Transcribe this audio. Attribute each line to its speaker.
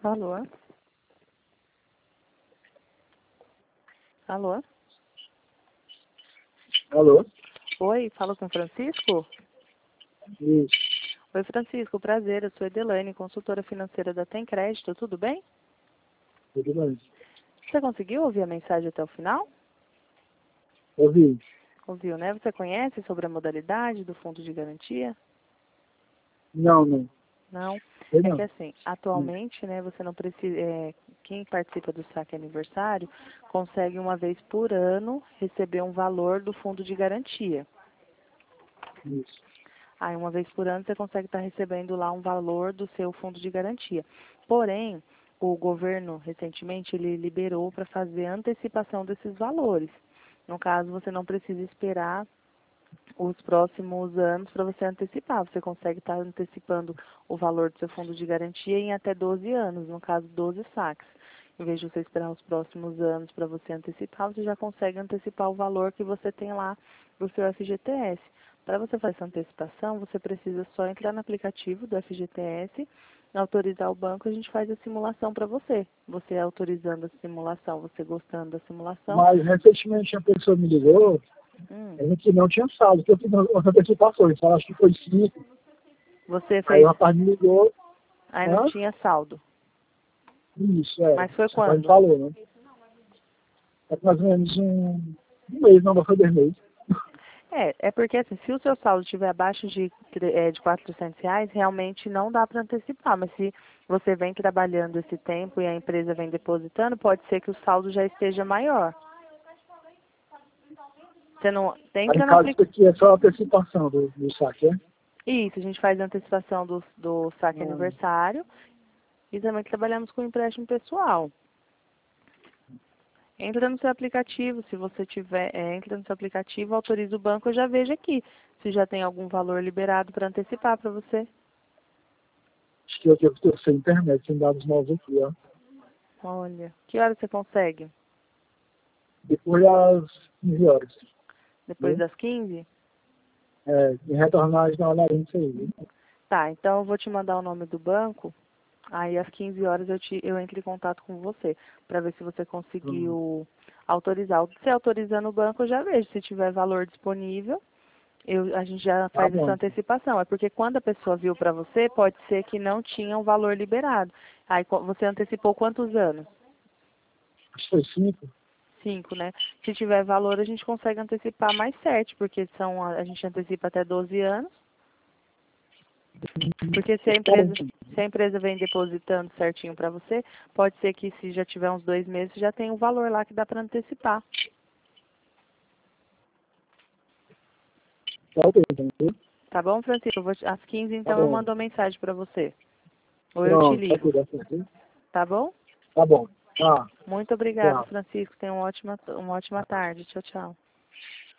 Speaker 1: Alô? Alô?
Speaker 2: Alô?
Speaker 1: Oi, falo com o Francisco?
Speaker 2: Isso,
Speaker 1: Oi, Francisco, prazer, eu sou Edelane, consultora financeira da Tem Crédito, tudo bem?
Speaker 2: tudo bem.
Speaker 1: Você conseguiu ouvir a mensagem até o final?
Speaker 2: Ouvi.
Speaker 1: Ouviu, né? Você conhece sobre a modalidade do fundo de garantia?
Speaker 2: Não.
Speaker 1: Não?
Speaker 2: Sei
Speaker 1: É que
Speaker 2: não.
Speaker 1: assim, atualmente, né, você não precisa, quem participa do saque aniversário consegue uma vez por ano receber um valor do fundo de garantia.
Speaker 2: Isso.
Speaker 1: Aí, uma vez por ano, você consegue estar recebendo lá um valor do seu fundo de garantia. Porém, o governo, recentemente, ele liberou para fazer antecipação desses valores. No caso, você não precisa esperar os próximos anos para você antecipar. Você consegue estar antecipando o valor do seu fundo de garantia em até 12 anos, no caso, 12 saques. Em vez de você esperar os próximos anos para você antecipar, você já consegue antecipar o valor que você tem lá do seu FGTS. Para você fazer essa antecipação, você precisa só entrar no aplicativo do FGTS, autorizar o banco, a gente faz a simulação para você. Você autorizando a simulação, você gostando da simulação.
Speaker 2: Mas recentemente a pessoa me ligou,
Speaker 1: hum,
Speaker 2: ela que não tinha saldo, que eu fiz umas antecipações, ela acho que foi 5.
Speaker 1: Você
Speaker 2: Aí
Speaker 1: fez,
Speaker 2: o rapaz me ligou,
Speaker 1: aí não
Speaker 2: hã?
Speaker 1: tinha saldo.
Speaker 2: Isso,
Speaker 1: Mas foi
Speaker 2: o rapaz me
Speaker 1: quando?
Speaker 2: falou, né? É mais ou menos um mês, não foi 2 meses.
Speaker 1: É porque assim, se o seu saldo estiver abaixo de R$ 400, realmente não dá para antecipar, mas se você vem trabalhando esse tempo e a empresa vem depositando, pode ser que o saldo já esteja maior. Você não
Speaker 2: Aí no
Speaker 1: entra no
Speaker 2: caso isso
Speaker 1: aplicativo.
Speaker 2: aqui é só a antecipação do saque, é?
Speaker 1: Isso, a gente faz a antecipação do saque
Speaker 2: Ah,
Speaker 1: aniversário e também trabalhamos com empréstimo pessoal. Entra no seu aplicativo, se você tiver, entra no seu aplicativo, autoriza o banco, eu já vejo aqui se já tem algum valor liberado para antecipar para você.
Speaker 2: acho que eu estou sem internet, sem dados novos aqui, ó.
Speaker 1: Olha, que hora você consegue?
Speaker 2: Depois das 15 horas,
Speaker 1: Depois
Speaker 2: viu?
Speaker 1: das 15?
Speaker 2: E retornar e dar uma olhadinha nisso aí, viu?
Speaker 1: Tá, então eu vou te mandar o nome do banco, aí às 15 horas eu entro em contato com você, para ver se você
Speaker 2: Hum.
Speaker 1: conseguiu autorizar. Se autorizando o banco, eu já vejo. Se tiver valor disponível, a gente já
Speaker 2: Tá
Speaker 1: faz essa
Speaker 2: bom.
Speaker 1: antecipação. É porque quando a pessoa viu para você, pode ser que não tinha um valor liberado. Aí você antecipou quantos anos?
Speaker 2: Acho que foi 5.
Speaker 1: 5, né? Se tiver valor, a gente consegue antecipar mais 7, porque a gente antecipa até 12 anos. Porque se a empresa vem depositando certinho para você, pode ser que se já tiver uns 2 meses, já tem um valor lá que dá para antecipar.
Speaker 2: Tá ok, então, viu?
Speaker 1: Tá bom, Francisco? Às 15,
Speaker 2: Tá
Speaker 1: então, eu
Speaker 2: bom.
Speaker 1: mando uma mensagem para você. Ou eu te
Speaker 2: Pronto, tá
Speaker 1: ligo.
Speaker 2: tudo certo.
Speaker 1: Tá bom?
Speaker 2: Tá bom. Tá.
Speaker 1: Muito obrigada,
Speaker 2: Tchau.
Speaker 1: Francisco. Tenha uma ótima tarde. Tchau, tchau.